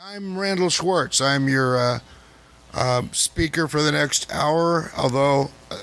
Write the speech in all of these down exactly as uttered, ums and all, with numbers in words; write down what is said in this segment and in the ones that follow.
I'm Randall Schwartz. I'm your uh, uh, speaker for the next hour, although, uh,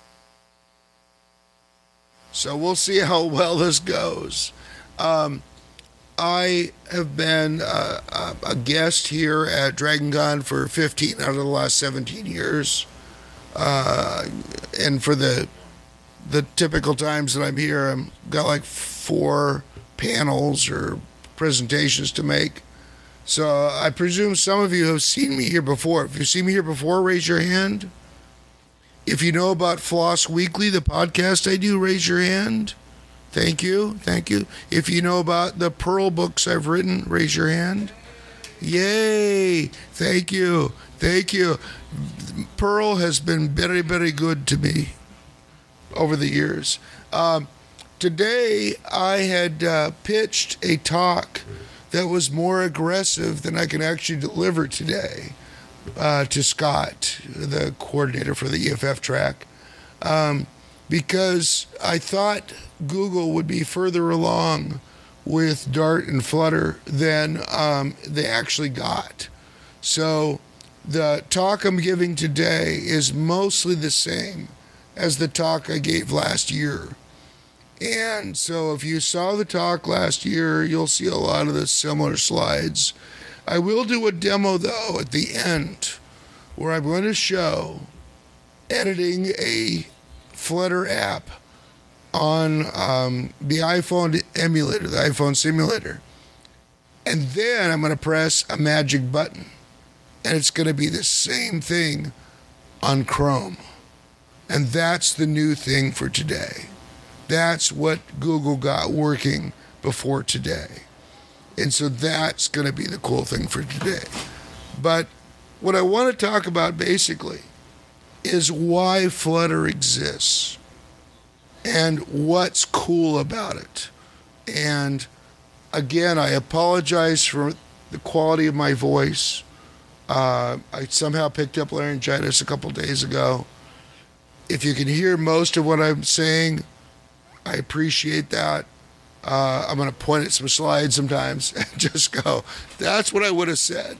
so we'll see how well this goes. Um, I have been uh, a guest here at DragonCon for fifteen out of the last seventeen years. Uh, and for the the typical times that I'm here, I've got like four panels or presentations to make. So I presume some of you have seen me here before. If you've seen me here before, raise your hand. If you know about Floss Weekly, the podcast I do, raise your hand. Thank you. Thank you. If you know about the Pearl books I've written, raise your hand. Yay. Thank you. Thank you. Pearl has been very, very good to me over the years. Um, today, I had uh, pitched a talk that was more aggressive than I can actually deliver today uh, to Scott, the coordinator for the E F F track, um, because I thought Google would be further along with Dart and Flutter than um, they actually got. So the talk I'm giving today is mostly the same as the talk I gave last year. And so if you saw the talk last year, you'll see a lot of the similar slides. I will do a demo, though, at the end, where I'm going to show editing a Flutter app on um, the iPhone emulator, the iPhone simulator. And then I'm going to press a magic button, and it's going to be the same thing on Chrome. And that's the new thing for today. That's what Google got working before today. And so that's going to be the cool thing for today. But what I want to talk about basically is why Flutter exists and what's cool about it. And again, I apologize for the quality of my voice. Uh, I somehow picked up laryngitis a couple days ago. If you can hear most of what I'm saying, I appreciate that. Uh, I'm going to point at some slides sometimes and just go, that's what I would have said.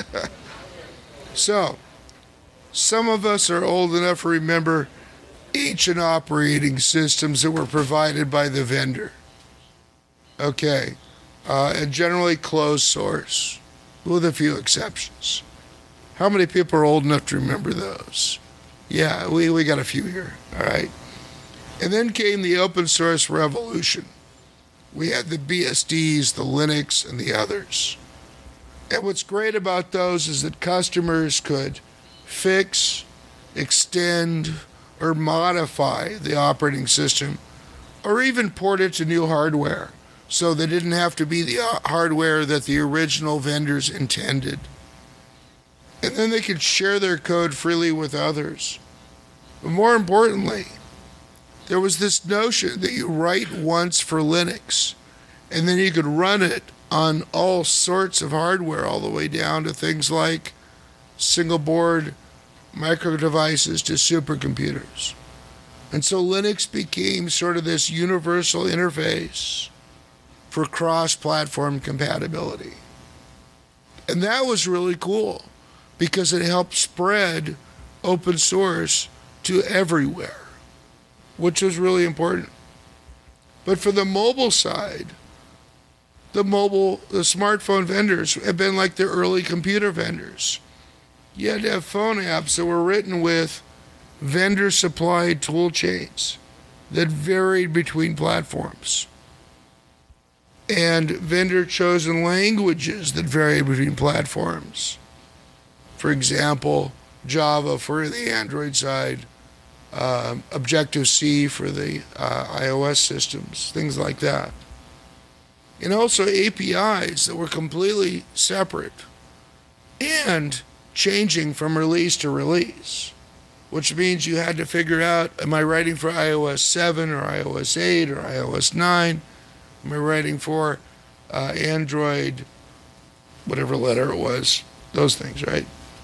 So, some of us are old enough to remember ancient operating systems that were provided by the vendor. Okay. Uh, and generally closed source, with a few exceptions. How many people are old enough to remember those? Yeah, we, we got a few here. All right. And then came the open source revolution. We had the B S Ds, the Linux, and the others. And what's great about those is that customers could fix, extend, or modify the operating system, or even port it to new hardware, so they didn't have to be the hardware that the original vendors intended. And then they could share their code freely with others. But more importantly, there was this notion that you write once for Linux, and then you could run it on all sorts of hardware, all the way down to things like single board micro devices to supercomputers. And so Linux became sort of this universal interface for cross-platform compatibility. And that was really cool because it helped spread open source to everywhere, which was really important. But for the mobile side, the mobile, the smartphone vendors have been like the early computer vendors. You had to have phone apps that were written with vendor-supplied tool chains that varied between platforms, and vendor-chosen languages that varied between platforms. For example, Java for the Android side, uh, Objective-C for the uh, iOS systems, things like that. And also A P Is that were completely separate and changing from release to release, which means you had to figure out, am I writing for iOS seven or iOS eight or iOS nine? Am I writing for uh, Android, whatever letter it was, those things, right?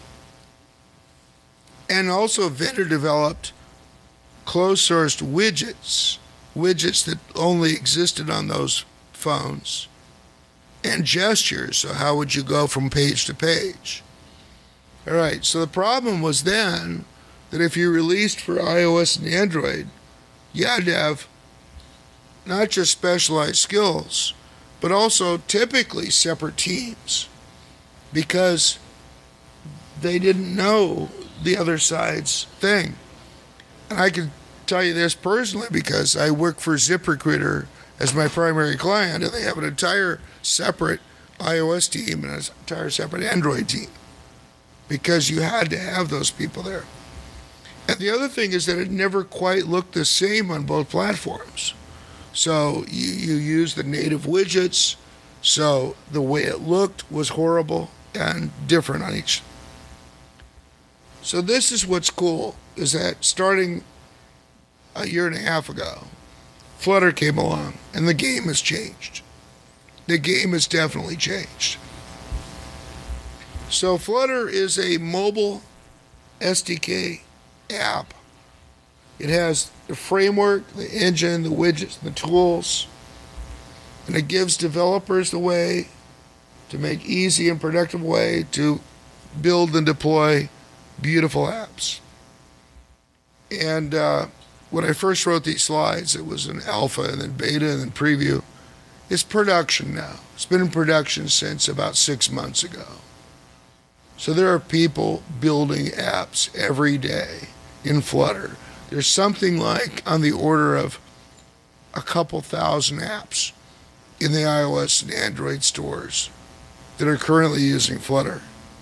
And also vendor developed closed-sourced widgets, widgets that only existed on those phones, and gestures. So how would you go from page to page? All right, so the problem was then that if you released for iOS and Android, you had to have not just specialized skills, but also typically separate teams, because they didn't know the other side's thing. And I can tell you this personally because I work for ZipRecruiter as my primary client, and they have an entire separate iOS team and an entire separate Android team, because you had to have those people there. And the other thing is that it never quite looked the same on both platforms. So you, you use the native widgets, so the way it looked was horrible and different on each. So this is what's cool, is that starting a year and a half ago, Flutter came along, and the game has changed. The game has definitely changed. So Flutter is a mobile S D K app. It has the framework, the engine, the widgets, the tools, and it gives developers the way to make easy and productive way to build and deploy beautiful apps. And uh, when I first wrote these slides, it was an alpha and then beta and then preview. It's production now. It's been in production since about six months ago. So there are people building apps every day in Flutter. There's something like on the order of a couple thousand apps in the iOS and Android stores that are currently using Flutter.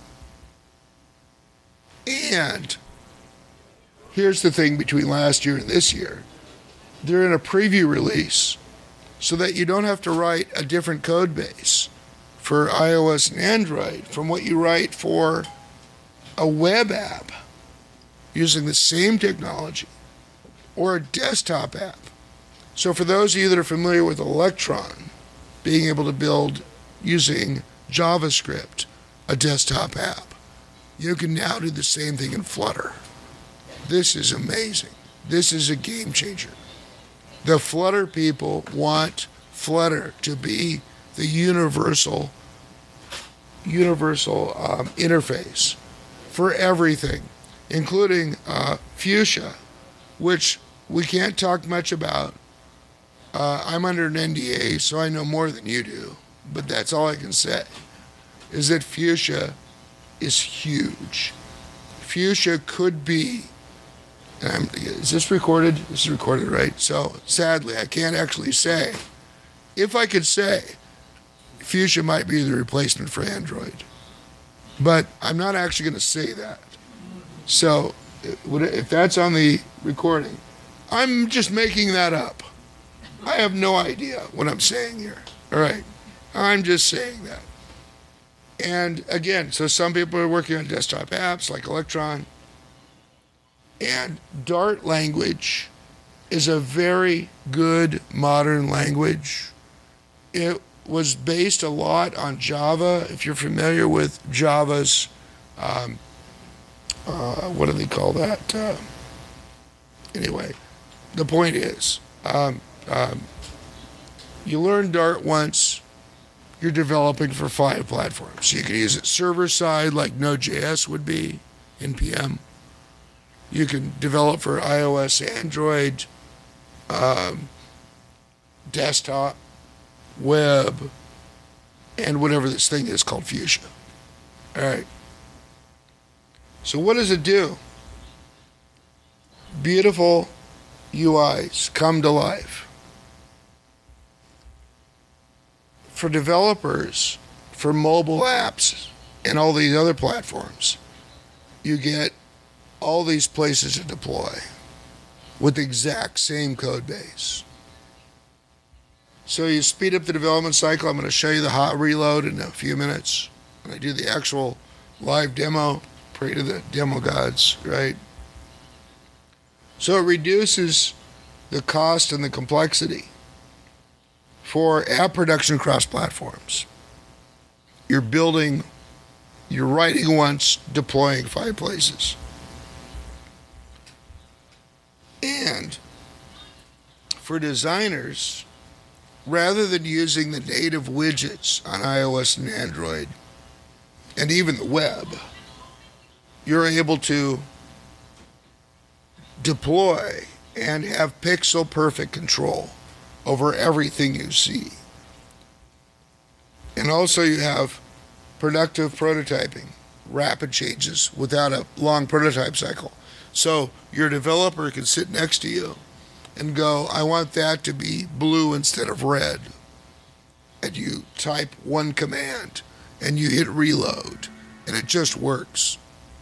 And here's the thing between last year and this year. They're in a preview release so that you don't have to write a different code base for iOS and Android from what you write for a web app using the same technology or a desktop app. So for those of you that are familiar with Electron, being able to build using JavaScript a desktop app, you can now do the same thing in Flutter. This is amazing. This is a game changer. The Flutter people want Flutter to be the universal universal um, interface for everything, including uh, Fuchsia, which we can't talk much about. Uh, I'm under an N D A, so I know more than you do, but that's all I can say, is that Fuchsia is huge. Fuchsia could be, and I'm, is this recorded? This is recorded, right? So sadly, I can't actually say. If I could say, Fuchsia might be the replacement for Android, but I'm not actually going to say that. So if that's on the recording, I'm just making that up. I have no idea what I'm saying here. All right. I'm just saying that. And again, so some people are working on desktop apps like Electron. And Dart language is a very good modern language. It was based a lot on Java. If you're familiar with Java's, um, uh, what do they call that? Uh, anyway, the point is, um, um, you learn Dart once, you're developing for five platforms. So you can use it server side like Node.js would be in P M. You can develop for iOS, Android, um, desktop, web, and whatever this thing is called Fuchsia. All right. So what does it do? Beautiful U Is come to life. For developers, for mobile apps, and all these other platforms, you get all these places to deploy with the exact same code base. So you speed up the development cycle. I'm going to show you the hot reload in a few minutes. When I do the actual live demo, pray to the demo gods, right? So it reduces the cost and the complexity for app production across platforms. You're building, you're writing once, deploying five places. And for designers, rather than using the native widgets on iOS and Android, and even the web, you're able to deploy and have pixel perfect control over everything you see. And also you have productive prototyping, rapid changes without a long prototype cycle. So your developer can sit next to you and go, I want that to be blue instead of red. And you type one command and you hit reload and it just works.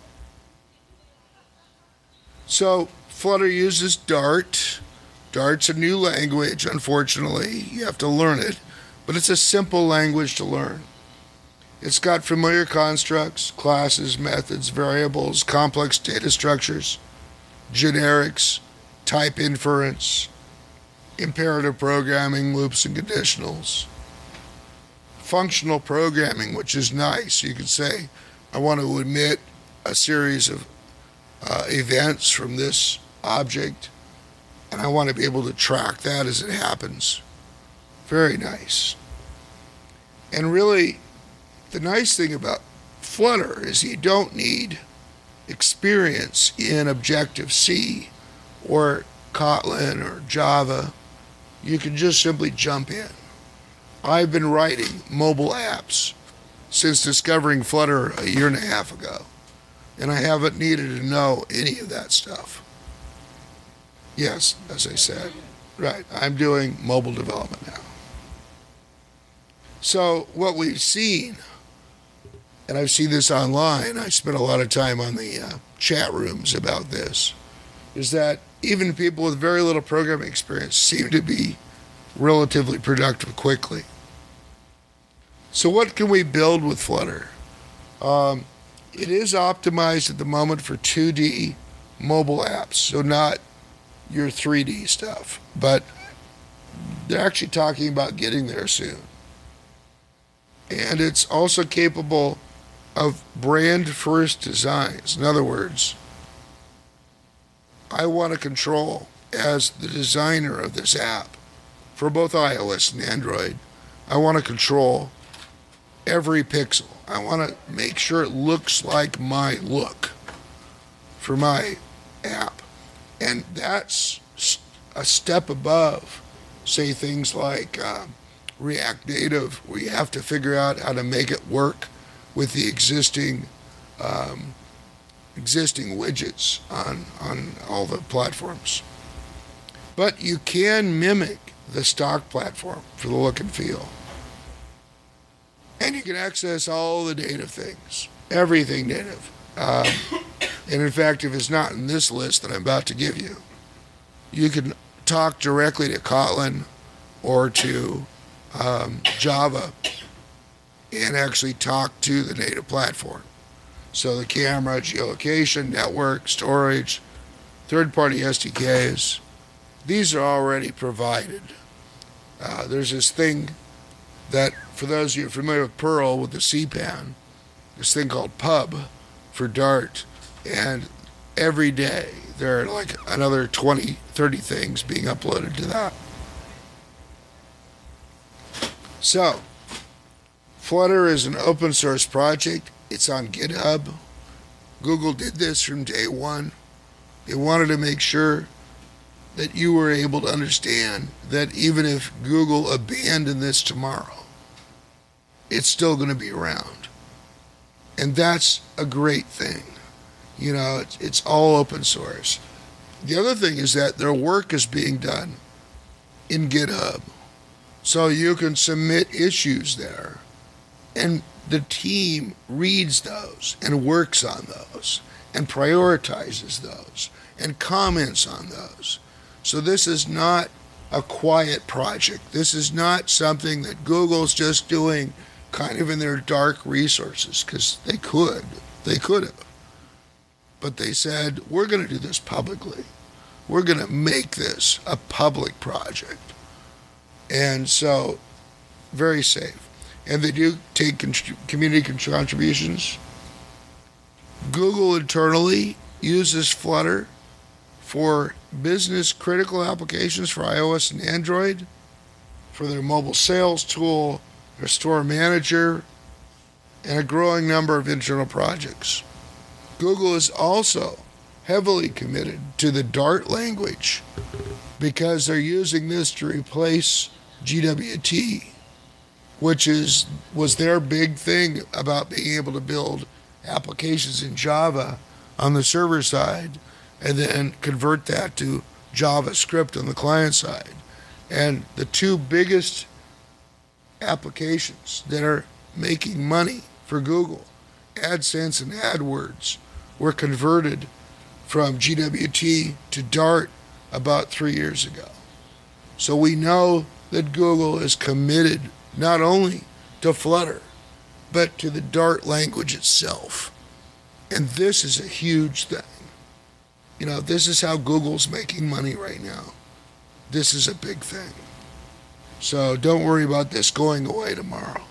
So Flutter uses Dart. Dart's a new language, unfortunately. You have to learn it, but it's a simple language to learn. It's got familiar constructs, classes, methods, variables, complex data structures, generics, type inference, imperative programming, loops and conditionals, functional programming, which is nice. You could say, I want to emit a series of uh, events from this object, and I want to be able to track that as it happens. Very nice. And really, the nice thing about Flutter is you don't need experience in Objective-C or Kotlin or Java. You can just simply jump in. I've been writing mobile apps since discovering Flutter a year and a half ago, and I haven't needed to know any of that stuff. Yes, as I said, right, I'm doing mobile development now. So what we've seen, and I've seen this online, I spent a lot of time on the uh, chat rooms about this, is that even people with very little programming experience seem to be relatively productive quickly. So what can we build with Flutter? Um, it is optimized at the moment for two D mobile apps, so not your three D stuff, but they're actually talking about getting there soon. And it's also capable of brand-first designs. In other words, I want to control, as the designer of this app, for both iOS and Android, I want to control every pixel. I want to make sure it looks like my look for my app. And that's a step above, say, things like uh, React Native, where you have to figure out how to make it work with the existing um, existing widgets on, on all the platforms. But you can mimic the stock platform for the look and feel. And you can access all the native things, everything native. Um, and in fact, if it's not in this list that I'm about to give you, you can talk directly to Kotlin or to um, Java and actually talk to the native platform. So the camera, geolocation, network, storage, third-party S D Ks, these are already provided. Uh, there's this thing that, for those of you familiar with Perl, with the C PAN, this thing called Pub for Dart, and every day there are like another twenty, thirty things being uploaded to that. So, Flutter is an open source project. It's on GitHub. Google did this from day one. They wanted to make sure that you were able to understand that even if Google abandoned this tomorrow, it's still going to be around. And that's a great thing. You know, it's, it's all open source. The other thing is that their work is being done in GitHub. So you can submit issues there, and the team reads those and works on those and prioritizes those and comments on those. So this is not a quiet project. This is not something that Google's just doing kind of in their dark resources, because they could. They could have. But they said, we're going to do this publicly. We're going to make this a public project. And so, very safe. And they do take community contributions. Google internally uses Flutter for business critical applications for iOS and Android, for their mobile sales tool, their store manager, and a growing number of internal projects. Google is also heavily committed to the Dart language because they're using this to replace G W T, which is was their big thing about being able to build applications in Java on the server side and then convert that to JavaScript on the client side. And the two biggest applications that are making money for Google, AdSense and AdWords, were converted from G W T to Dart about three years ago. So we know that Google is committed not only to Flutter, but to the Dart language itself. And this is a huge thing. You know, this is how Google's making money right now. This is a big thing. So don't worry about this going away tomorrow.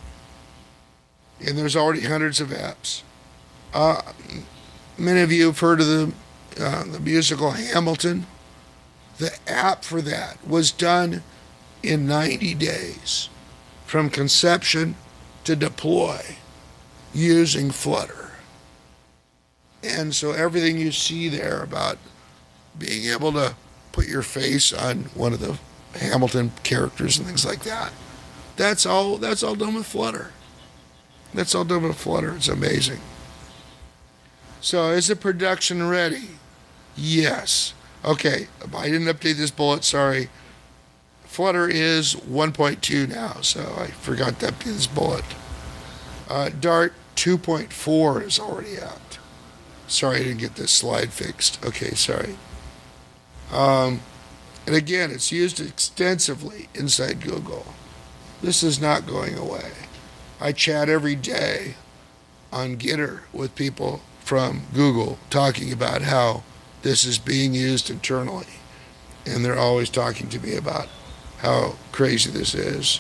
And there's already hundreds of apps. Uh, many of you have heard of the, uh, the musical Hamilton. The app for that was done in ninety days, from conception to deploy, using Flutter. And so everything you see there about being able to put your face on one of the Hamilton characters and things like that, that's all that's all done with Flutter. That's all done with Flutter. It's amazing. So is it production ready? Yes. Okay, I didn't update this bullet, sorry. Flutter is one point two now, so I forgot to update this bullet. Uh, Dart two point four is already out. Sorry I didn't get this slide fixed. Okay, sorry. Um, and again, it's used extensively inside Google. This is not going away. I chat every day on Gitter with people from Google talking about how this is being used internally. And they're always talking to me about how crazy this is.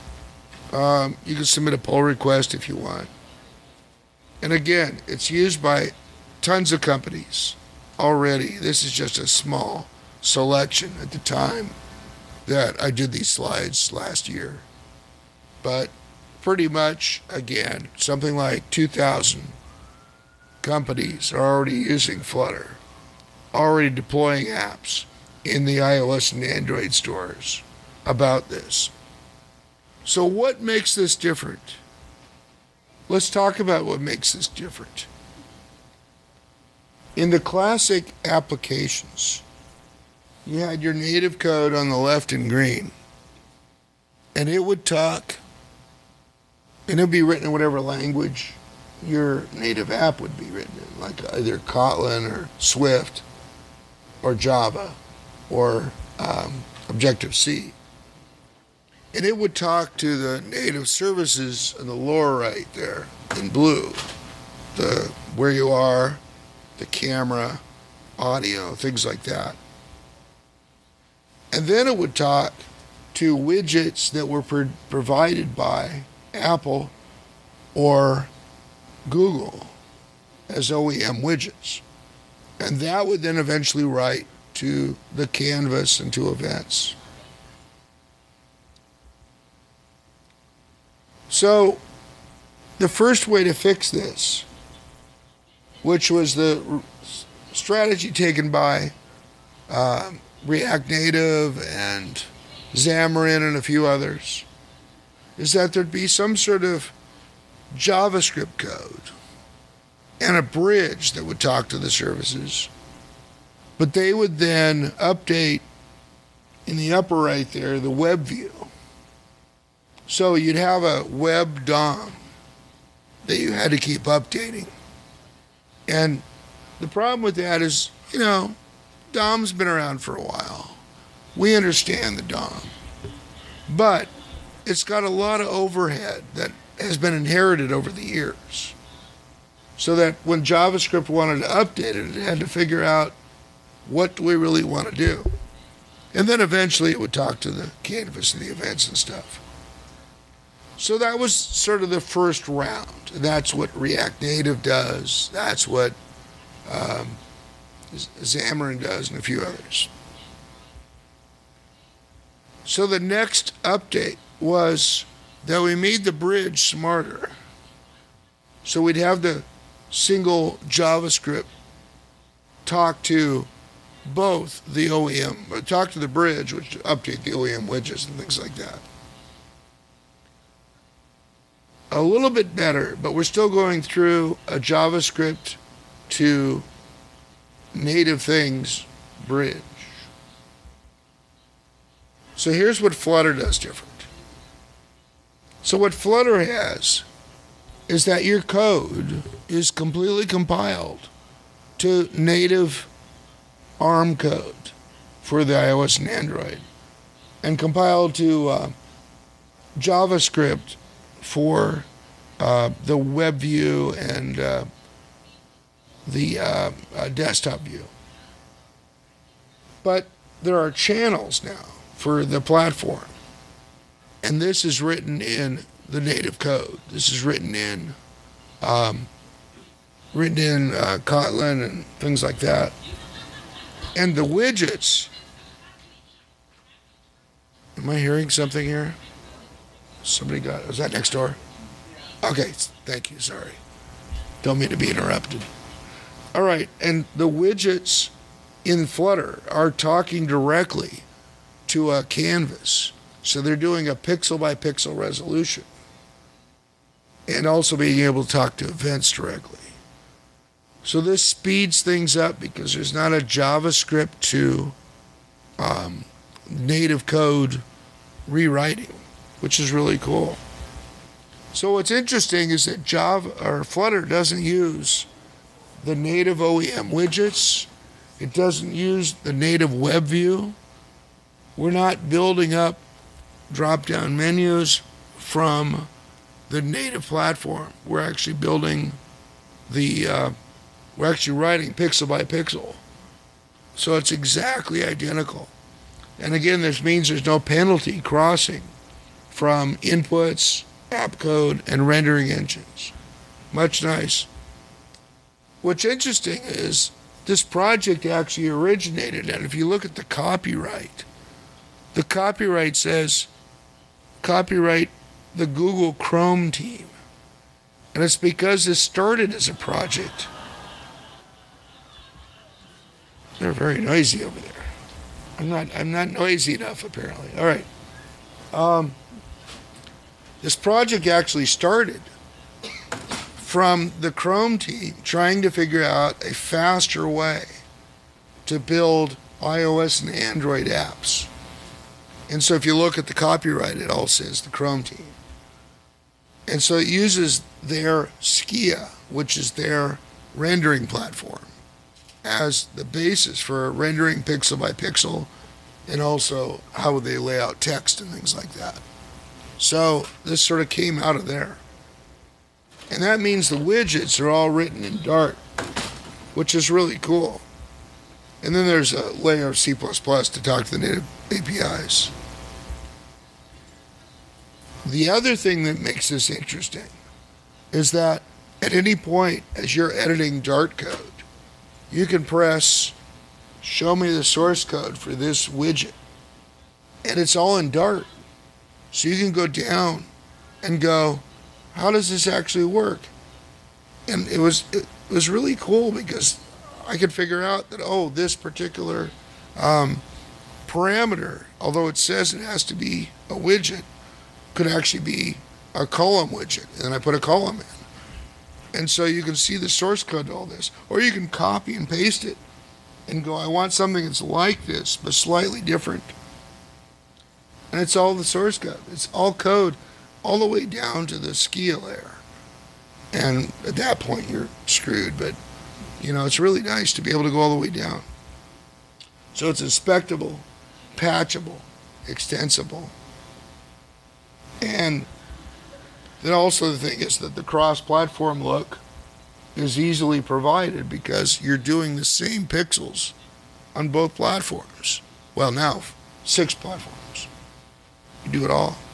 Um, you can submit a pull request if you want. And again, it's used by tons of companies already. This is just a small selection at the time that I did these slides last year. But pretty much, again, something like two thousand companies are already using Flutter, already deploying apps in the iOS and Android stores about this. So what makes this different? Let's talk about what makes this different. In the classic applications, you had your native code on the left in green, and it would talk, and it would be written in whatever language your native app would be written in, like either Kotlin or Swift or Java or um, Objective-C. And it would talk to the native services in the lower right there in blue, the where you are, the camera, audio, things like that. And then it would talk to widgets that were pro- provided by Apple or Google as O E M widgets. And that would then eventually write to the canvas and to events. So the first way to fix this, which was the strategy taken by uh, React Native and Xamarin and a few others, is that there'd be some sort of JavaScript code and a bridge that would talk to the services, but they would then update in the upper right there the web view. So you'd have a web D O M that you had to keep updating. And the problem with that is, you know, D O M's been around for a while. We understand the D O M. But it's got a lot of overhead that has been inherited over the years. So that when JavaScript wanted to update it, it had to figure out, what do we really want to do? And then eventually it would talk to the canvas and the events and stuff. So that was sort of the first round. That's what React Native does. That's what um, Xamarin does and a few others. So the next update was that we made the bridge smarter. So we'd have the single JavaScript talk to both the O E M, talk to the bridge, which update the O E M widgets and things like that. A little bit better, but we're still going through a JavaScript to native things bridge. So here's what Flutter does different. So what Flutter has is that your code is completely compiled to native ARM code for the iOS and Android, and compiled to uh, JavaScript for uh, the web view and uh, the uh, uh, desktop view. But there are channels now for the platform, and this is written in the native code. This is written in um, written in uh, Kotlin and things like that. And the widgets, am I hearing something here? Somebody got, is that next door? Okay, thank you, sorry. Don't mean to be interrupted. All right, and the widgets in Flutter are talking directly to a canvas. So they're doing a pixel by pixel resolution, and also being able to talk to events directly. So this speeds things up because there's not a JavaScript to um, native code rewriting, which is really cool. So what's interesting is that Java or Flutter doesn't use the native O E M widgets. It doesn't use the native web view. We're not building up drop-down menus from the native platform. We're actually building the uh, We're actually writing pixel by pixel. So it's exactly identical. And again, this means there's no penalty crossing from inputs, app code, and rendering engines. Much nice. What's interesting is this project actually originated, and if you look at the copyright, the copyright says, copyright the Google Chrome team. And it's because this started as a project. They're very noisy over there. I'm not I'm not noisy enough, apparently. All right. Um, this project actually started from the Chrome team trying to figure out a faster way to build iOS and Android apps. And so if you look at the copyright, it all says the Chrome team. And so it uses their Skia, which is their rendering platform, as the basis for rendering pixel by pixel, and also how they lay out text and things like that. So this sort of came out of there. And that means the widgets are all written in Dart, which is really cool. And then there's a layer of C plus plus to talk to the native A P Is. The other thing that makes this interesting is that at any point as you're editing Dart code, you can press show me the source code for this widget, and it's all in Dart. So you can go down and go, how does this actually work? And it was it was really cool because I could figure out that, oh, this particular um, parameter, although it says it has to be a widget, could actually be a column widget, and then I put a column in. And so you can see the source code to all this. Or you can copy and paste it and go, I want something that's like this, but slightly different. And it's all the source code. It's all code all the way down to the Skia layer. And at that point, you're screwed. But, you know, it's really nice to be able to go all the way down. So it's inspectable, patchable, extensible. And then also the thing is that the cross-platform look is easily provided because you're doing the same pixels on both platforms. Well, now, six platforms. You do it all.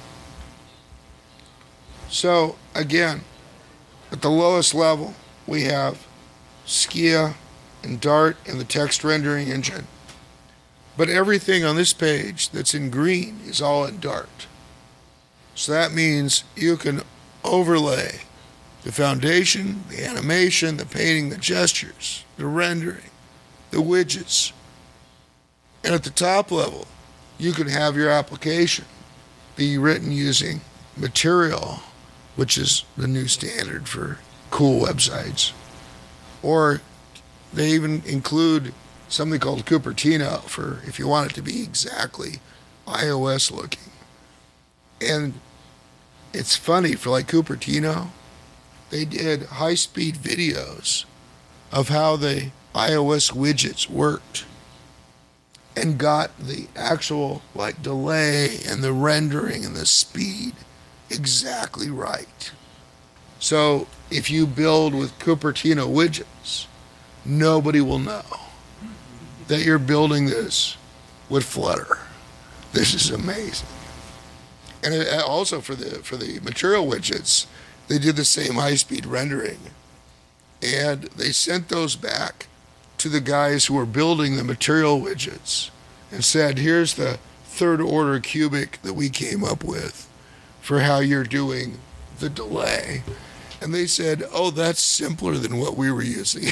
So, again, at the lowest level, we have Skia and Dart and the text rendering engine. But everything on this page that's in green is all in Dart. So that means you can overlay the foundation, the animation, the painting, the gestures, the rendering, the widgets. And at the top level, you can have your application be written using Material, which is the new standard for cool websites. Or they even include something called Cupertino for if you want it to be exactly iOS looking. And it's funny, for like Cupertino, they did high-speed videos of how the iOS widgets worked and got the actual like delay and the rendering and the speed exactly right. So if you build with Cupertino widgets, nobody will know that you're building this with Flutter. This is amazing. And it, also for the for the Material widgets, they did the same high-speed rendering, and they sent those back to the guys who were building the Material widgets and said, here's the third order cubic that we came up with for how you're doing the delay. And they said, oh, that's simpler than what we were using.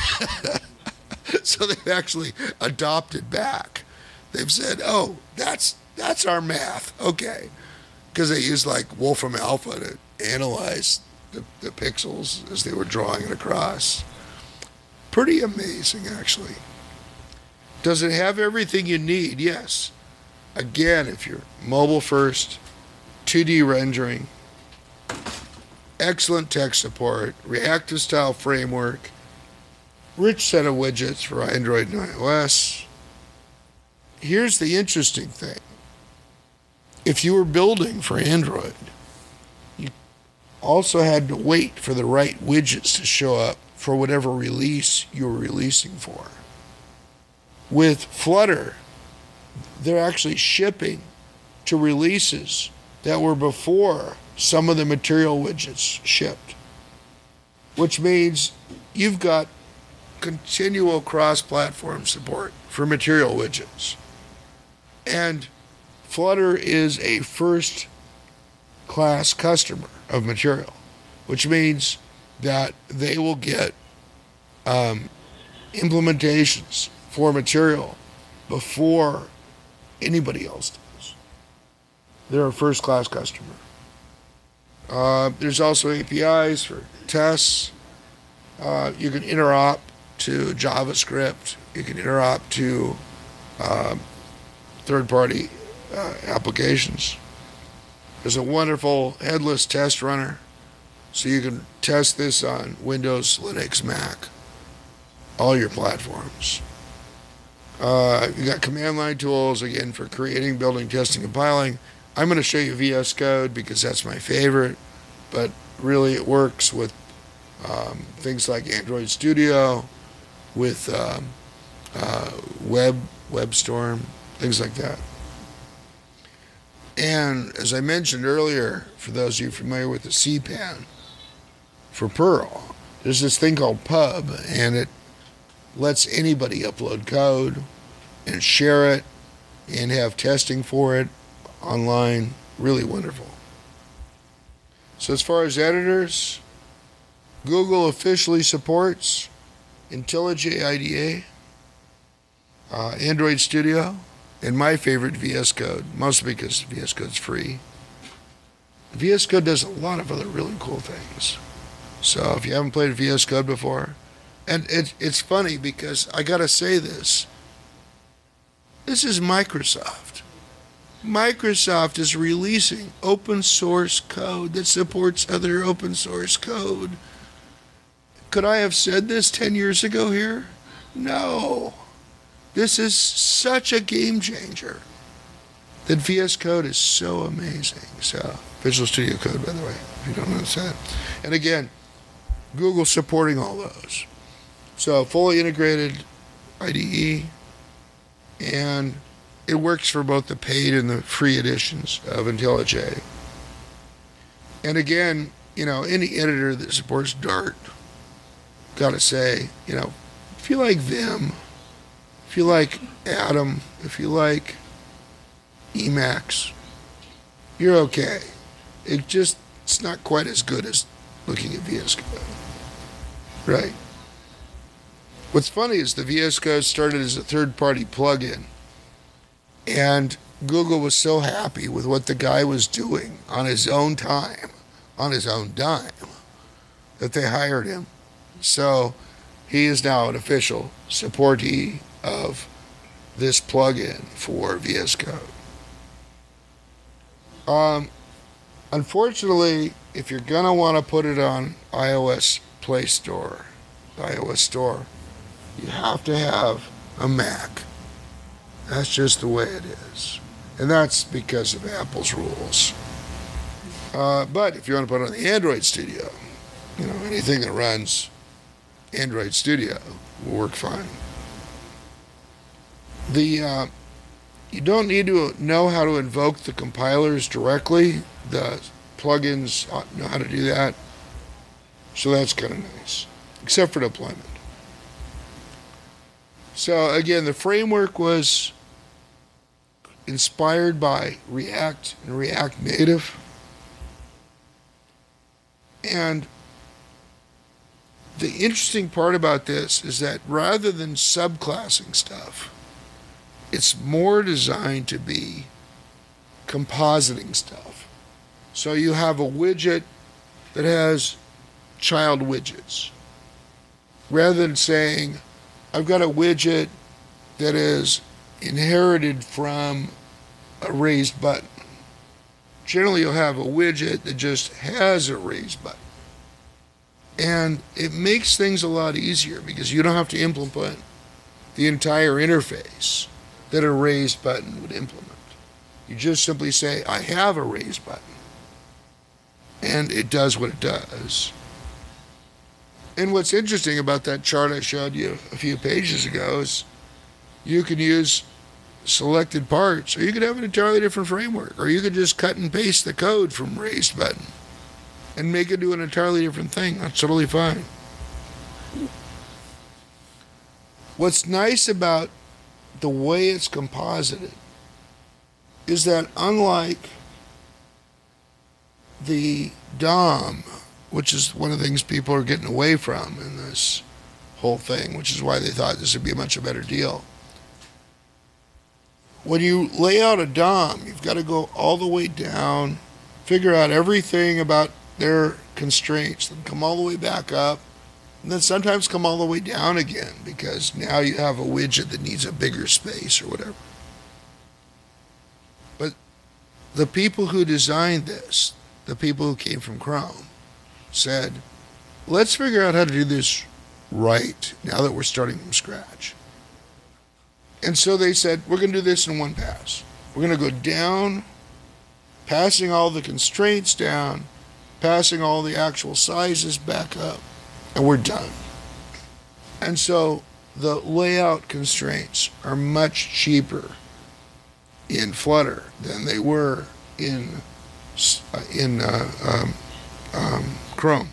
So they've actually adopted back. They've said, oh, that's that's our math. Okay. Because they used like Wolfram Alpha to analyze the, the pixels as they were drawing it across. Pretty amazing, actually. Does it have everything you need? Yes. Again, if you're mobile first, two D rendering, excellent tech support, reactive style framework, rich set of widgets for Android and iOS. Here's the interesting thing. If you were building for Android, you also had to wait for the right widgets to show up for whatever release you were releasing for. With Flutter, they're actually shipping to releases that were before some of the Material widgets shipped, which means you've got continual cross-platform support for Material widgets. And Flutter is a first-class customer of Material, which means that they will get um, implementations for Material before anybody else does. They're a first-class customer. Uh, there's also A P Is for tests. Uh, you can interop to JavaScript. You can interop to uh, third-party uh, applications. There's a wonderful headless test runner, so you can test this on Windows, Linux, Mac, all your platforms. Uh, you got command line tools, again, for creating, building, testing, compiling. I'm going to show you V S Code because that's my favorite, but really it works with um, things like Android Studio, with um, uh, Web, WebStorm, things like that. And as I mentioned earlier, for those of you familiar with the C PAN, for Perl, there's this thing called Pub, and it lets anybody upload code and share it and have testing for it online. Really wonderful. So as far as editors, Google officially supports IntelliJ I D E, uh, Android Studio, and my favorite, V S Code, mostly because V S Code's free. V S Code does a lot of other really cool things. So if you haven't played V S Code before, and it, it's funny because I gotta say this, this is Microsoft. Microsoft is releasing open source code that supports other open source code. Could I have said this ten years ago here? No. This is such a game changer that V S Code is so amazing. So, Visual Studio Code, by the way, if you don't understand. And again, Google supporting all those. So, fully integrated I D E, and it works for both the paid and the free editions of IntelliJ. And again, you know, any editor that supports Dart, gotta say, you know, if you like Vim, if you like Atom, if you like Emacs, you're okay. It just, it's not quite as good as looking at V S Code. Right. What's funny is the V S Code started as a third-party plugin, and Google was so happy with what the guy was doing on his own time, on his own dime, that they hired him. So he is now an official supportee of this plugin for V S Code. Um, unfortunately, if you're going to want to put it on iOS Play Store, the iOS Store, you have to have a Mac. That's just the way it is. And that's because of Apple's rules. Uh, but if you want to put it on the Android Studio, you know, anything that runs Android Studio will work fine. The uh, you don't need to know how to invoke the compilers directly. The plugins know how to do that. So that's kind of nice, except for deployment. So again, the framework was inspired by React and React Native. And the interesting part about this is that rather than subclassing stuff, it's more designed to be compositing stuff. So you have a widget that has child widgets. Rather than saying, I've got a widget that is inherited from a raised button. Generally, you'll have a widget that just has a raised button. And it makes things a lot easier because you don't have to implement the entire interface that a raised button would implement. You just simply say, I have a raised button. And it does what it does. And what's interesting about that chart I showed you a few pages ago is you can use selected parts, or you could have an entirely different framework, or you could just cut and paste the code from raised button and make it do an entirely different thing. That's totally fine. What's nice about the way it's composited is that unlike the D O M, which is one of the things people are getting away from in this whole thing, which is why they thought this would be a much better deal. When you lay out a D O M, you've got to go all the way down, figure out everything about their constraints, then come all the way back up, and then sometimes come all the way down again because now you have a widget that needs a bigger space or whatever. But the people who designed this, the people who came from Chrome, said, let's figure out how to do this right now that we're starting from scratch. And so they said, we're going to do this in one pass. We're going to go down, passing all the constraints down, passing all the actual sizes back up, and we're done. And so the layout constraints are much cheaper in Flutter than they were in, uh, in uh, um, um, Chrome.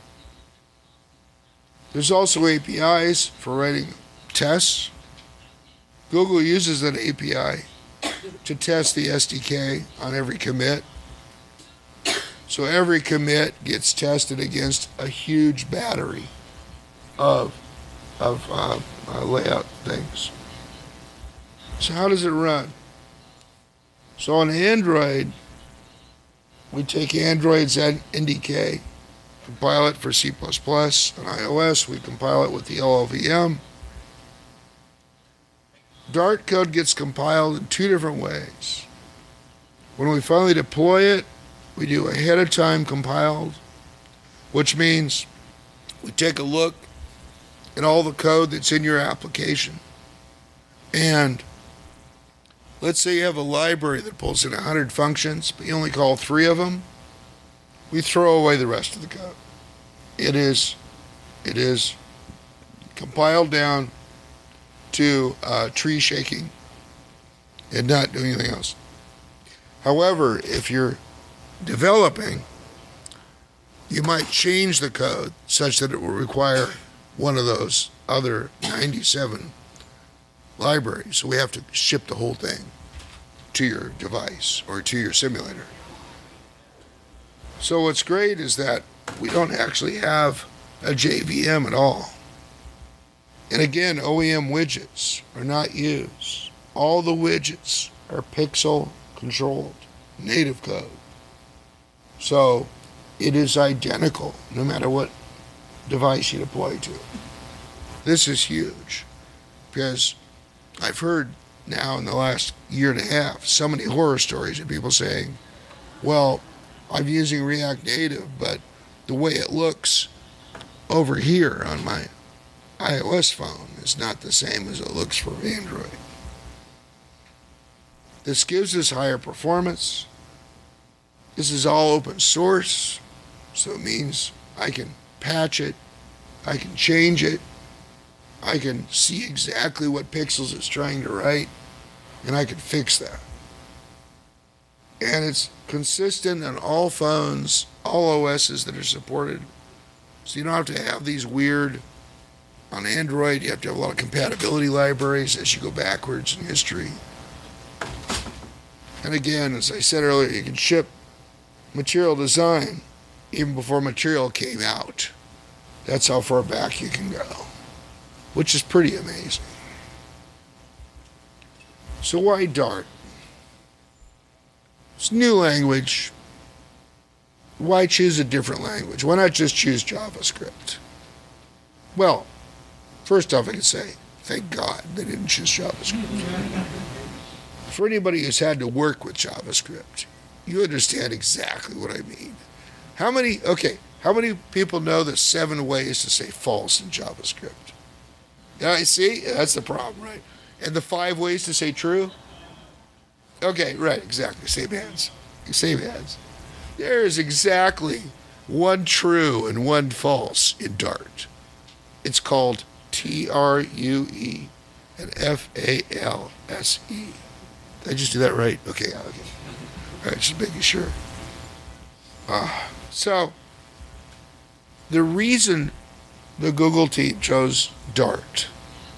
There's also A P Is for writing tests. Google uses that A P I to test the S D K on every commit. So every commit gets tested against a huge battery of, of uh, uh, layout things. So how does it run? So on Android, we take Android's N D K, compile it for C plus plus. On iOS, we compile it with the L L V M. Dart code gets compiled in two different ways. When we finally deploy it, we do ahead of time compiled, which means we take a look at all the code that's in your application. And let's say you have a library that pulls in one hundred functions, but you only call three of them. We throw away the rest of the code. It is, it is compiled down to uh, tree shaking and not doing anything else. However, if you're developing, you might change the code such that it will require one of those other ninety-seven library, so we have to ship the whole thing to your device or to your simulator. So what's great is that we don't actually have a J V M at all. And again, O E M widgets are not used. All the widgets are pixel controlled, native code. So it is identical no matter what device you deploy to. This is huge because I've heard now in the last year and a half so many horror stories of people saying, well, I'm using React Native, but the way it looks over here on my iOS phone is not the same as it looks for Android. This gives us higher performance. This is all open source, so it means I can patch it, I can change it, I can see exactly what pixels it's trying to write, and I can fix that. And it's consistent on all phones, all O Ss that are supported. So you don't have to have these weird, on Android, you have to have a lot of compatibility libraries as you go backwards in history. And again, as I said earlier, you can ship Material Design even before Material came out. That's how far back you can go, which is pretty amazing. So why Dart? It's a new language. Why choose a different language? Why not just choose JavaScript? Well, first off, I can say, thank God they didn't choose JavaScript. For anybody who's had to work with JavaScript, you understand exactly what I mean. How many, okay, how many people know the seven ways to say false in JavaScript? Yeah, see, that's the problem, right? And the five ways to say true? Okay, right, exactly, same hands, same hands. There is exactly one true and one false in Dart. It's called T R U E and F A L S E. Did I just do that right? Okay, okay. All right, just making sure. Uh, so, the reason the Google team chose Dart,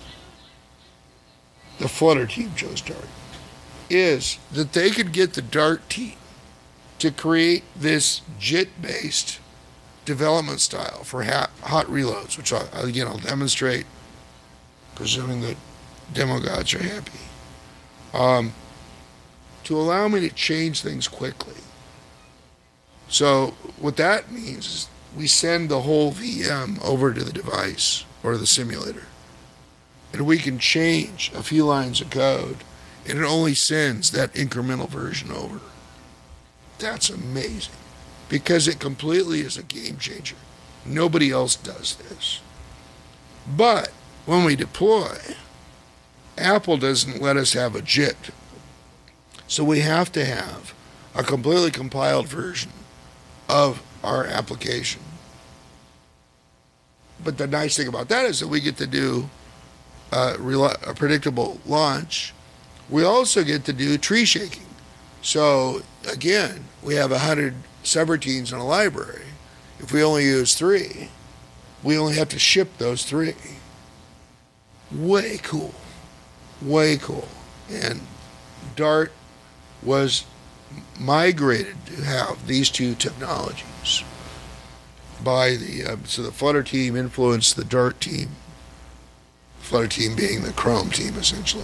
the Flutter team chose Dart, is that they could get the Dart team to create this JIT-based development style for hot, hot reloads, which, I, again, I'll demonstrate, presuming that demo gods are happy, um, to allow me to change things quickly. So what that means is we send the whole V M over to the device or the simulator, and we can change a few lines of code, and it only sends that incremental version over. That's amazing, because it completely is a game changer. Nobody else does this. But when we deploy, Apple doesn't let us have a JIT. So we have to have a completely compiled version of our application. But the nice thing about that is that we get to do a, a predictable launch. We also get to do tree shaking. So again, we have one hundred subroutines in a library. If we only use three, we only have to ship those three. Way cool. Way cool. And Dart was migrated to have these two technologies by the, uh, so the Flutter team influenced the Dart team. Flutter team being the Chrome team, essentially.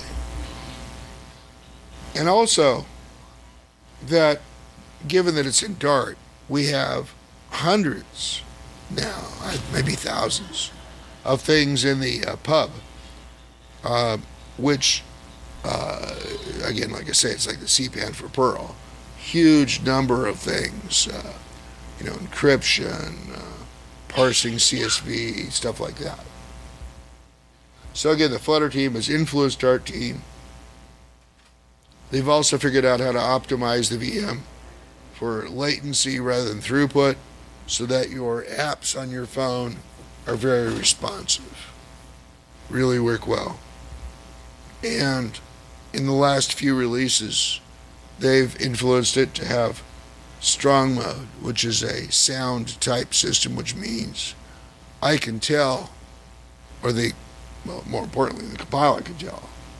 And also, that given that it's in Dart, we have hundreds now, maybe thousands, of things in the uh, pub, uh, which, uh, again, like I say, it's like the C PAN for Perl. Huge number of things, uh, you know, encryption, uh, parsing C S V, stuff like that. So again, the Flutter team has influenced Dart team. They've also figured out how to optimize the V M for latency rather than throughput, so that your apps on your phone are very responsive, really work well. And in the last few releases, they've influenced it to have strong mode, which is a sound type system, which means I can tell, or the, well, more importantly, the compiler can tell,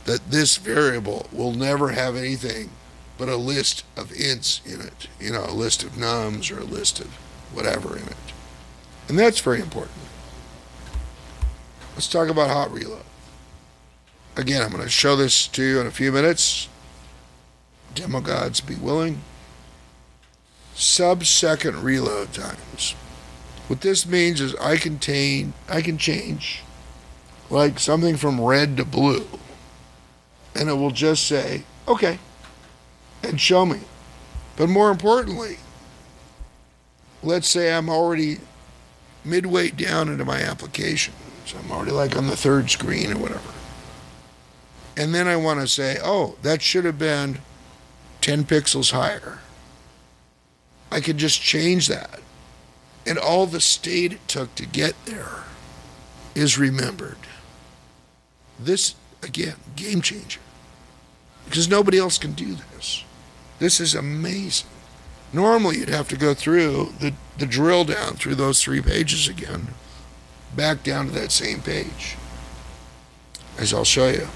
that this variable will never have anything but a list of ints in it. You know, a list of nums or a list of whatever in it. And that's very important. Let's talk about hot reload. Again, I'm going to show this to you in a few minutes. Demo gods be willing. Sub-second reload times. What this means is I can, tain, I can change like something from red to blue, and it will just say, okay, and show me. But more importantly, let's say I'm already midway down into my application. So I'm already like on the third screen or whatever. And then I want to say, oh, that should have been ten pixels higher. I could just change that. And all the state it took to get there is remembered. This, again, game changer. Because nobody else can do this. This is amazing. Normally you'd have to go through the, the drill down through those three pages again, back down to that same page, as I'll show you.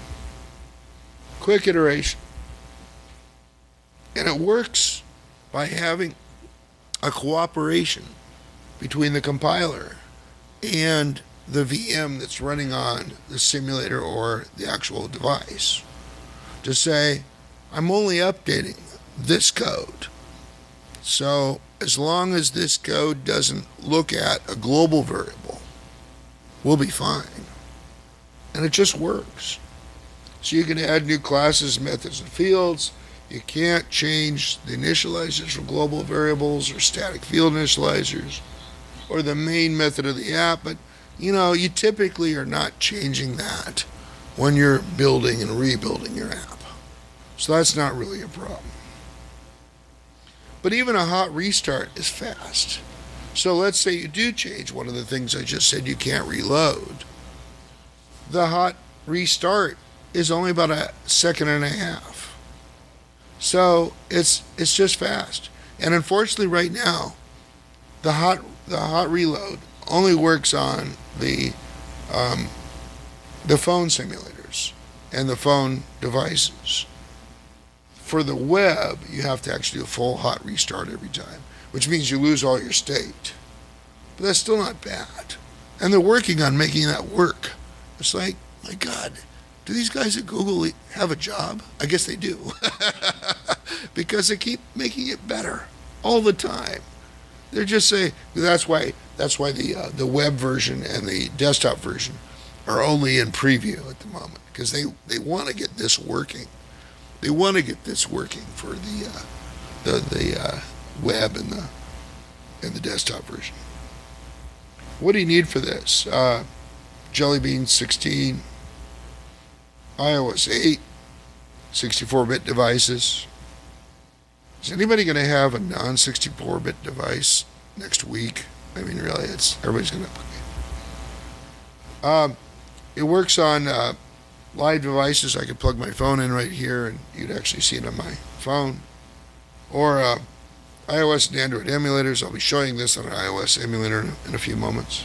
Quick iteration. And it works by having a cooperation between the compiler and the V M that's running on the simulator or the actual device to say, I'm only updating this code. So as long as this code doesn't look at a global variable, we'll be fine. And it just works. So you can add new classes, methods, and fields. You can't change the initializers for global variables or static field initializers or the main method of the app, but you know, you typically are not changing that when you're building and rebuilding your app. So that's not really a problem. But even a hot restart is fast. So let's say you do change one of the things I just said you can't reload. The hot restart is only about a second and a half. So it's it's just fast. And unfortunately right now, the hot the hot reload only works on the um, the phone simulators and the phone devices. For the web, you have to actually do a full hot restart every time, which means you lose all your state. But that's still not bad. And they're working on making that work. It's like, my God, do these guys at Google have a job? I guess they do. Because they keep making it better all the time. They're just saying, that's why that's why the uh, the web version and the desktop version are only in preview at the moment, because they, they want to get this working. They want to get this working for the uh, the the uh, web and the and the desktop version. What do you need for this? Uh, Jelly Bean sixteen, iOS eight, sixty-four bit devices. Is anybody going to have a non sixty-four bit device next week? I mean, really, it's everybody's going to. Um, it works on uh, live devices. I could plug my phone in right here, and you'd actually see it on my phone. Or uh, iOS and Android emulators. I'll be showing this on an iOS emulator in a, in a few moments.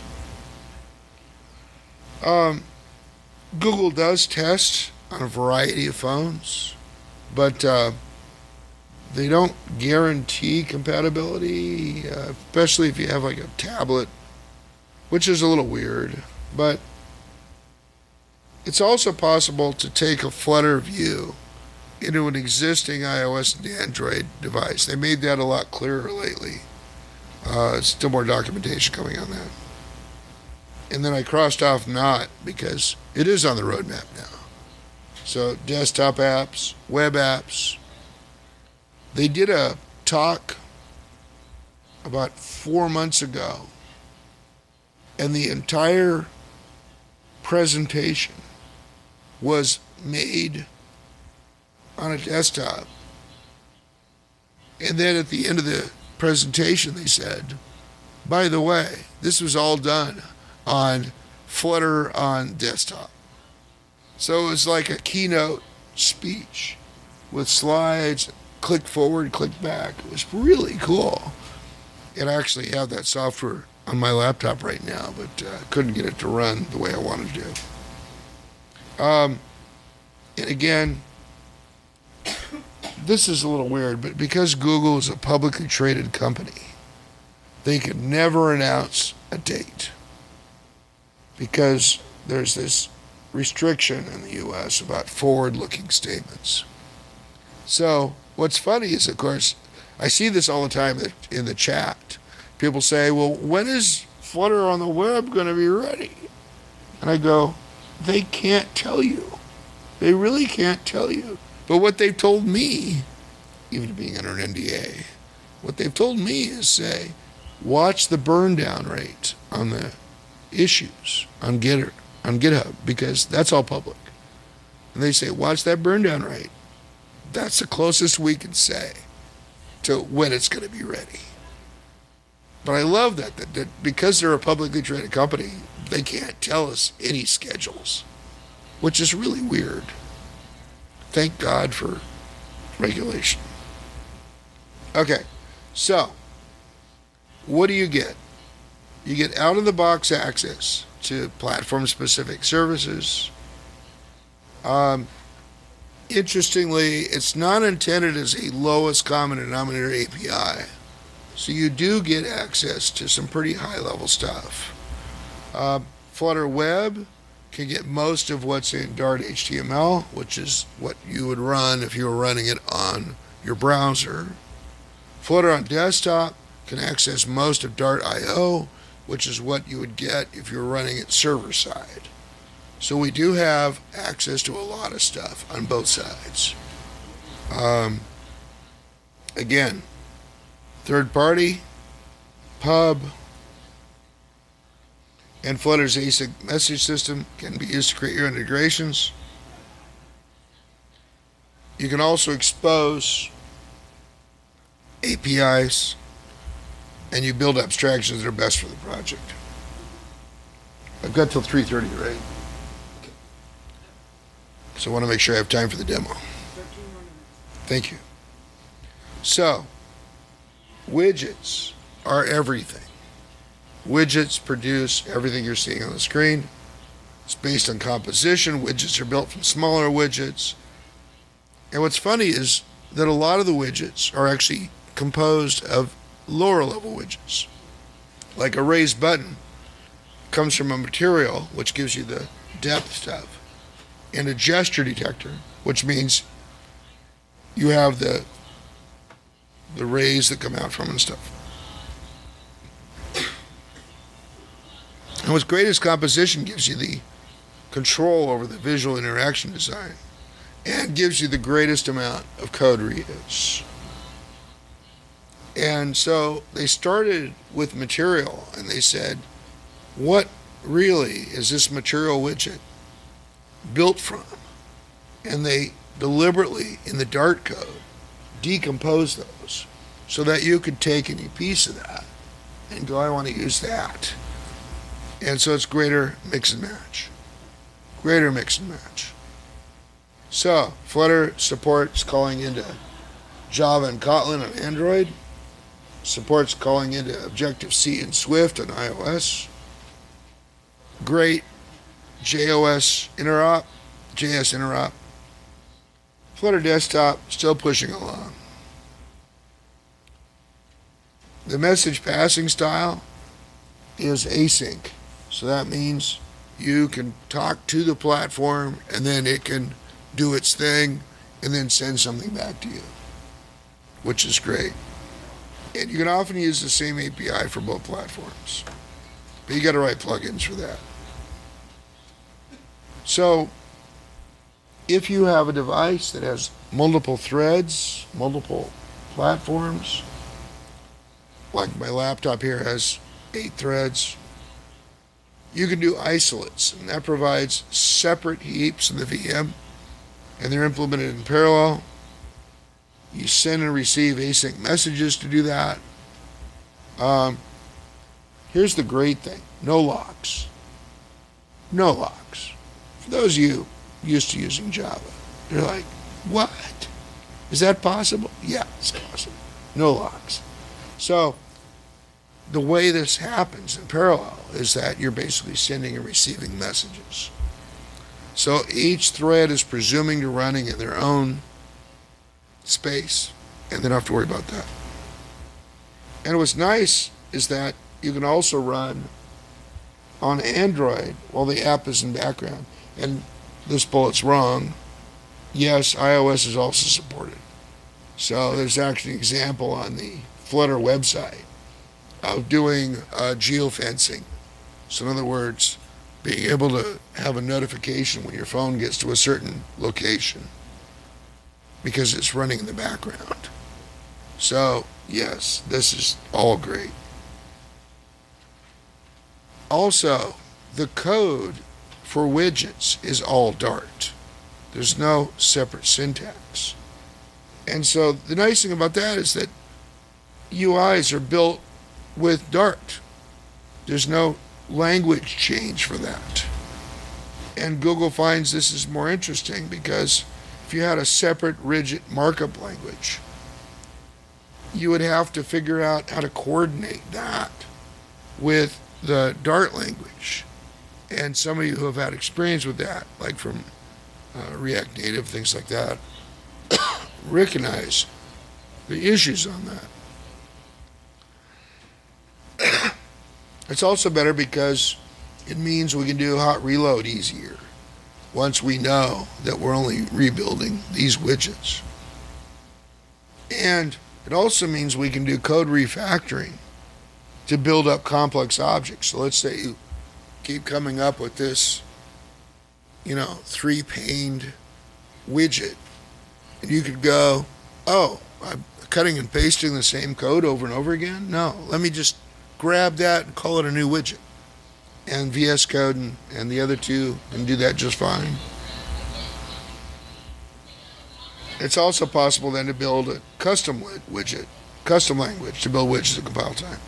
Um, Google does test on a variety of phones, but uh, they don't guarantee compatibility, uh, especially if you have like a tablet, which is a little weird. But it's also possible to take a Flutter view into an existing iOS and Android device. They made that a lot clearer lately. Uh, still more documentation coming on that. And then I crossed off not, because it is on the roadmap now. So desktop apps, web apps. They did a talk about four months ago, and the entire presentation was made on a desktop. And then at the end of the presentation, they said, by the way, this was all done on Flutter on desktop. So it was like a keynote speech with slides, click forward, click back. It was really cool. And I actually have that software on my laptop right now, but uh, couldn't get it to run the way I wanted to. Um, And again, this is a little weird, but because Google is a publicly traded company, they could never announce a date because there's this restriction in the U S about forward-looking statements. So what's funny is, of course, I see this all the time in the chat. People say, well, when is Flutter on the web going to be ready? And I go, they can't tell you. They really can't tell you. But what they've told me, even being under an N D A, what they've told me is say, watch the burn down rate on the issues on Git, on GitHub, because that's all public. And they say, watch that burn down rate. That's the closest we can say to when it's going to be ready. But I love that, that, that because they're a publicly traded company, they can't tell us any schedules, which is really weird. Thank God for regulation. Okay, so what do you get? You get out-of-the-box access to platform-specific services. Um, interestingly, it's not intended as a lowest common denominator A P I. So you do get access to some pretty high-level stuff. Uh, Flutter Web can get most of what's in Dart H T M L, which is what you would run if you were running it on your browser. Flutter on desktop can access most of Dart I O, which is what you would get if you were running it server-side. So we do have access to a lot of stuff on both sides. Um, again, third-party, pub, and Flutter's async message system can be used to create your integrations. You can also expose A P Is, and you build abstractions that are best for the project. I've got till three thirty, right? So I want to make sure I have time for the demo. Thank you. So, widgets are everything. Widgets produce everything you're seeing on the screen. It's based on composition. Widgets are built from smaller widgets. And what's funny is that a lot of the widgets are actually composed of lower level widgets. Like a raised button comes from a material, which gives you the depth stuff, and a gesture detector, which means you have the the rays that come out from it and stuff. And what's great is composition gives you the control over the visual interaction design and gives you the greatest amount of code reuse. And so they started with material, and they said, what really is this material widget built from? And they deliberately, in the Dart code, decomposed those so that you could take any piece of that and go, I want to use that. And so it's greater mix and match. Greater mix and match. So Flutter supports calling into Java and Kotlin on Android. Supports calling into Objective-C and Swift on iOS. Great J O S interop, J S interop. Flutter Desktop still pushing along. The message passing style is async. So that means you can talk to the platform and then it can do its thing and then send something back to you, which is great. And you can often use the same A P I for both platforms, but you got to write plugins for that. So if you have a device that has multiple threads, multiple platforms, like my laptop here has eight threads, you can do isolates, and that provides separate heaps in the V M, and they're implemented in parallel. You send and receive async messages to do that. Um, here's the great thing. No locks. No locks. For those of you used to using Java, you're like, what? Is that possible? Yeah, it's possible. No locks. So the way this happens in parallel is that you're basically sending and receiving messages. So each thread is presuming to running in their own space, and they don't have to worry about that. And what's nice is that you can also run on Android while the app is in background. And this bullet's wrong. Yes, iOS is also supported. So there's actually an example on the Flutter website of doing uh, geofencing. So in other words, being able to have a notification when your phone gets to a certain location because it's running in the background. So yes, this is all great. Also, the code for widgets is all Dart. There's no separate syntax. And so the nice thing about that is that U Is are built with Dart. There's no language change for that. And Google finds this is more interesting because if you had a separate rigid markup language, you would have to figure out how to coordinate that with the Dart language. And some of you who have had experience with that, like from uh, React Native, things like that, recognize the issues on that. It's also better because it means we can do hot reload easier once we know that we're only rebuilding these widgets. And it also means we can do code refactoring to build up complex objects. So let's say you keep coming up with this, you know, three-paned widget, and you could go, oh, I'm cutting and pasting the same code over and over again? No, let me just grab that and call it a new widget. And V S Code and, and the other two can do that just fine. It's also possible then to build a custom widget, custom language to build widgets at compile time.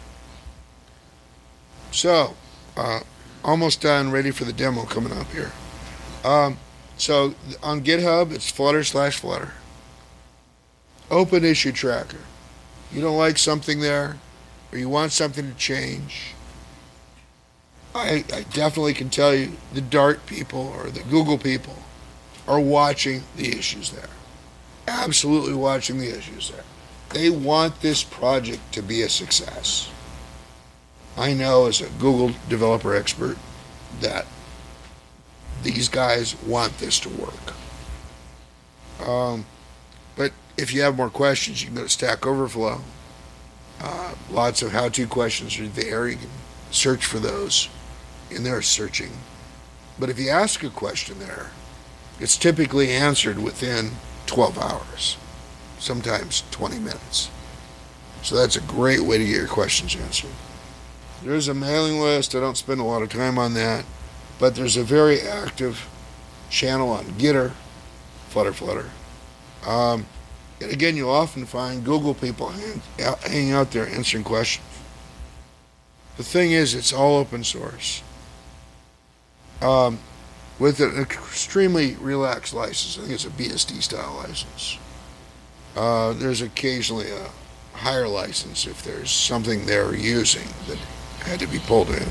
So, uh, almost done, ready for the demo coming up here. Um, so on GitHub, it's Flutter slash Flutter. Open issue tracker. You don't like something there, or you want something to change, I, I definitely can tell you the Dart people or the Google people are watching the issues there. Absolutely watching the issues there. They want this project to be a success. I know as a Google developer expert that these guys want this to work. Um, but if you have more questions, you can go to Stack Overflow. Uh, lots of how-to questions are there. You can search for those in their searching. But if you ask a question there, it's typically answered within twelve hours, sometimes twenty minutes. So that's a great way to get your questions answered. There's a mailing list. I don't spend a lot of time on that, but there's a very active channel on Gitter, Flutter Flutter. Um, and again, you'll often find Google people hang, out, hanging out there answering questions. The thing is, it's all open source. Um, with an extremely relaxed license. I think it's a B S D style license. Uh, there's occasionally a higher license if there's something they're using that had to be pulled in.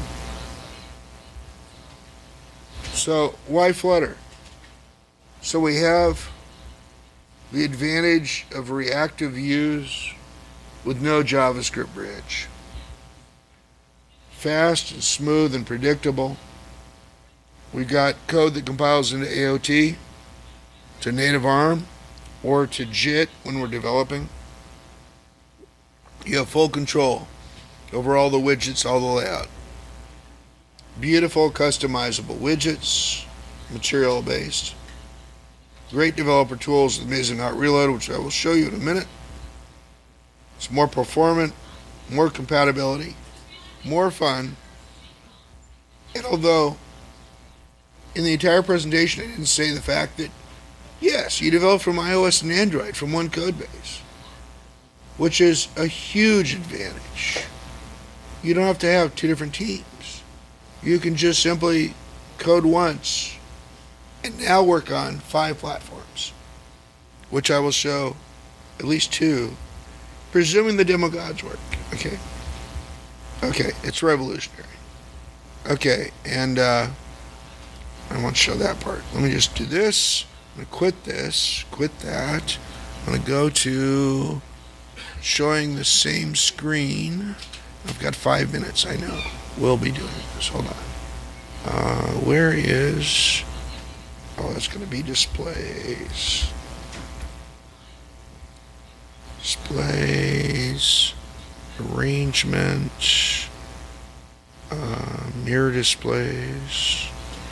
So why Flutter? So we have the advantage of reactive views with no JavaScript bridge. Fast and smooth and predictable. We've got code that compiles into A O T, to native ARM, or to JIT when we're developing. You have full control over all the widgets, all the layout. Beautiful customizable widgets, material based. Great developer tools with Amazing Hot Reload, which I will show you in a minute. It's more performant, more compatibility, more fun. And although in the entire presentation I didn't say the fact that yes, you develop from iOS and Android from one code base, which is a huge advantage. You don't have to have two different teams. You can just simply code once and now work on five platforms, which I will show at least two, presuming the demo gods work. Okay. Okay, it's revolutionary. Okay, and uh, I won't show that part. Let me just do this. I'm going to quit this, quit that. I'm going to go to showing the same screen. I've got five minutes, I know. We'll be doing this. Hold on. Uh, where is... Oh, that's going to be displays. Displays. Arrangement. Uh, mirror displays.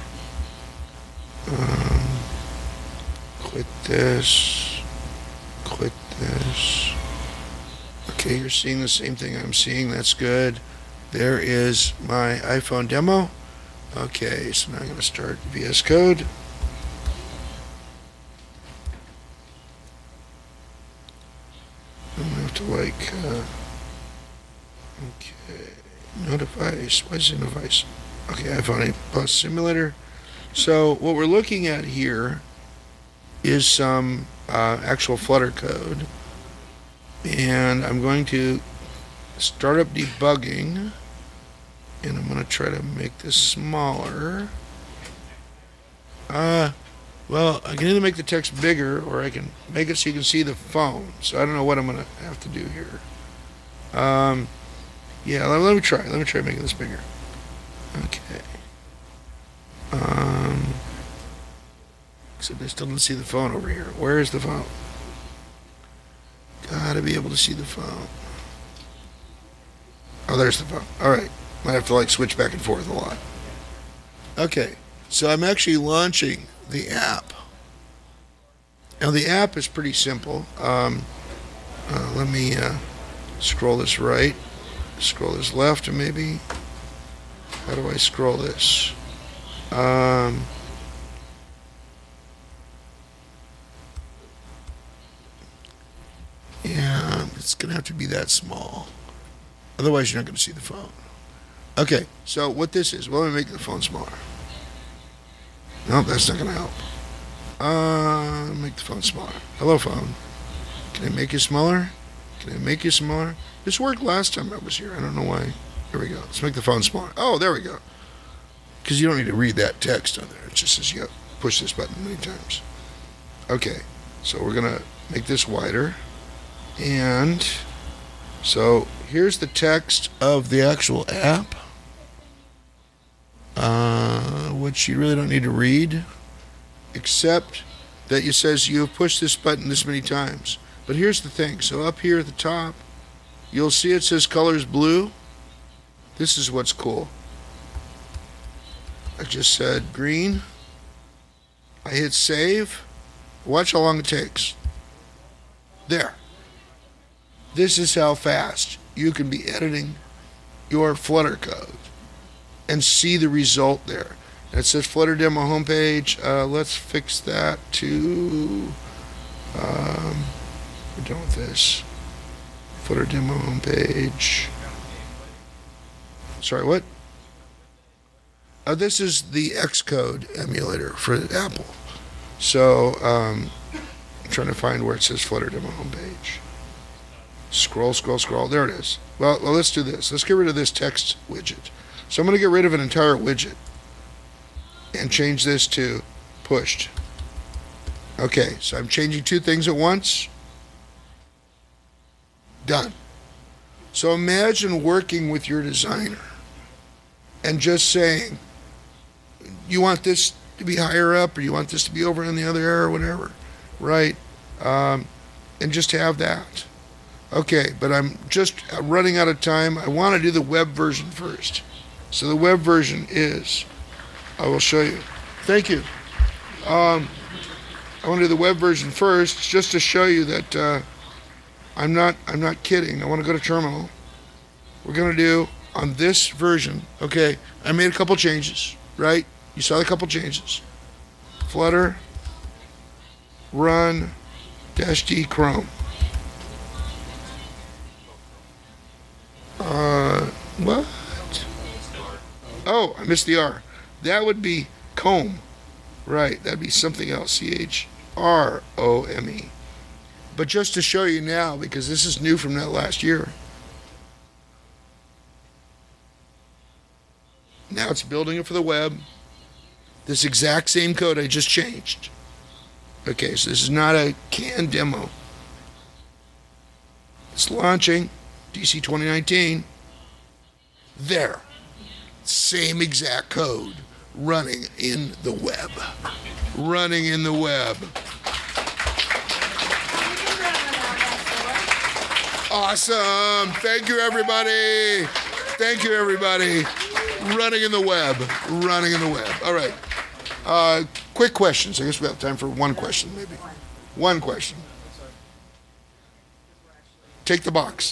Um, quit this. Quit this. Okay, you're seeing the same thing I'm seeing. That's good. There is my iPhone demo. Okay, so now I'm going to start V S Code. I'm going to have to like, uh, okay, no device. Why is it no device? Okay, iPhone eight Plus Simulator. So what we're looking at here is some uh, actual Flutter code. And I'm going to start up debugging, and I'm going to try to make this smaller. Uh, well, I can either make the text bigger, or I can make it so you can see the phone. So I don't know what I'm going to have to do here. Um, yeah, let, let me try. Let me try making this bigger. Okay. Um, except I still don't see the phone over here. Where is the phone? Gotta be able to see the phone. Oh, there's the phone. Alright. Might have to like switch back and forth a lot. Okay. So I'm actually launching the app. Now the app is pretty simple. Um, uh, let me uh, scroll this right. Scroll this left maybe. How do I scroll this? Um... Yeah, it's going to have to be that small. Otherwise, you're not going to see the phone. Okay, so what this is, well, let me make the phone smaller. No, that's not going to help. Uh, make the phone smaller. Hello, phone. Can I make you smaller? Can I make you smaller? This worked last time I was here. I don't know why. There we go. Let's make the phone smaller. Oh, there we go. Because you don't need to read that text on there. It just says you got to push this button many times. Okay, so we're going to make this wider. And so here's the text of the actual app, uh, which you really don't need to read, except that it says you have pushed this button this many times. But here's the thing. So up here at the top, you'll see it says colors blue. This is what's cool. I just said green. I hit save. Watch how long it takes. There. This is how fast you can be editing your Flutter code and see the result there. And it says Flutter demo homepage. Uh, let's fix that to, um, we're done with this. Flutter demo homepage. Sorry, what? Uh, this is the Xcode emulator for Apple. So um, I'm trying to find where it says Flutter demo homepage. Scroll, scroll, scroll. There it is. Well, well, let's do this. Let's get rid of this text widget. So I'm going to get rid of an entire widget and change this to pushed. Okay, so I'm changing two things at once. Done. So imagine working with your designer and just saying, you want this to be higher up, or you want this to be over in the other area, or whatever, right? Um, and just have that. Okay, but I'm just running out of time. I want to do the web version first. So the web version is, I will show you. Thank you. Um, I want to do the web version first, just to show you that uh, I'm not I'm not kidding. I want to go to terminal. We're going to do on this version. Okay, I made a couple changes, right? You saw the couple changes. Flutter, run, dash D Chrome. Uh, what? Oh, I missed the R. That would be comb. Right, that'd be something else. C H R O M E. But just to show you now, because this is new from that last year. Now it's building it for the web. This exact same code I just changed. Okay, so this is not a canned demo. It's launching, D C twenty nineteen. There. Same exact code running in the web. Running in the web. Awesome. Thank you, everybody. Thank you, everybody. Running in the web. Running in the web. All right. Uh, quick questions. I guess we have time for one question, maybe. One question. Take the box.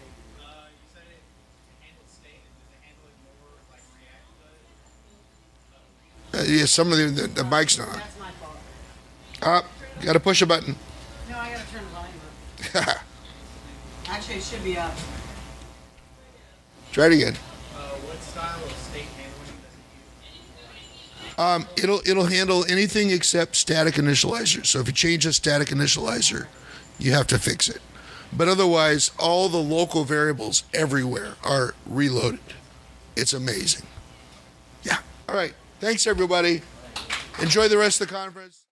Uh, yeah, some of the, the, the mic's not on. That's my fault. Ah, you got to push a button. No, I gotta turn the volume up. Actually, it should be up. Try it again. Uh, what style of state handling does it use? Um, it'll it'll handle anything except static initializer. So if you change a static initializer, you have to fix it. But otherwise, all the local variables everywhere are reloaded. It's amazing. Yeah. All right. Thanks, everybody. Enjoy the rest of the conference.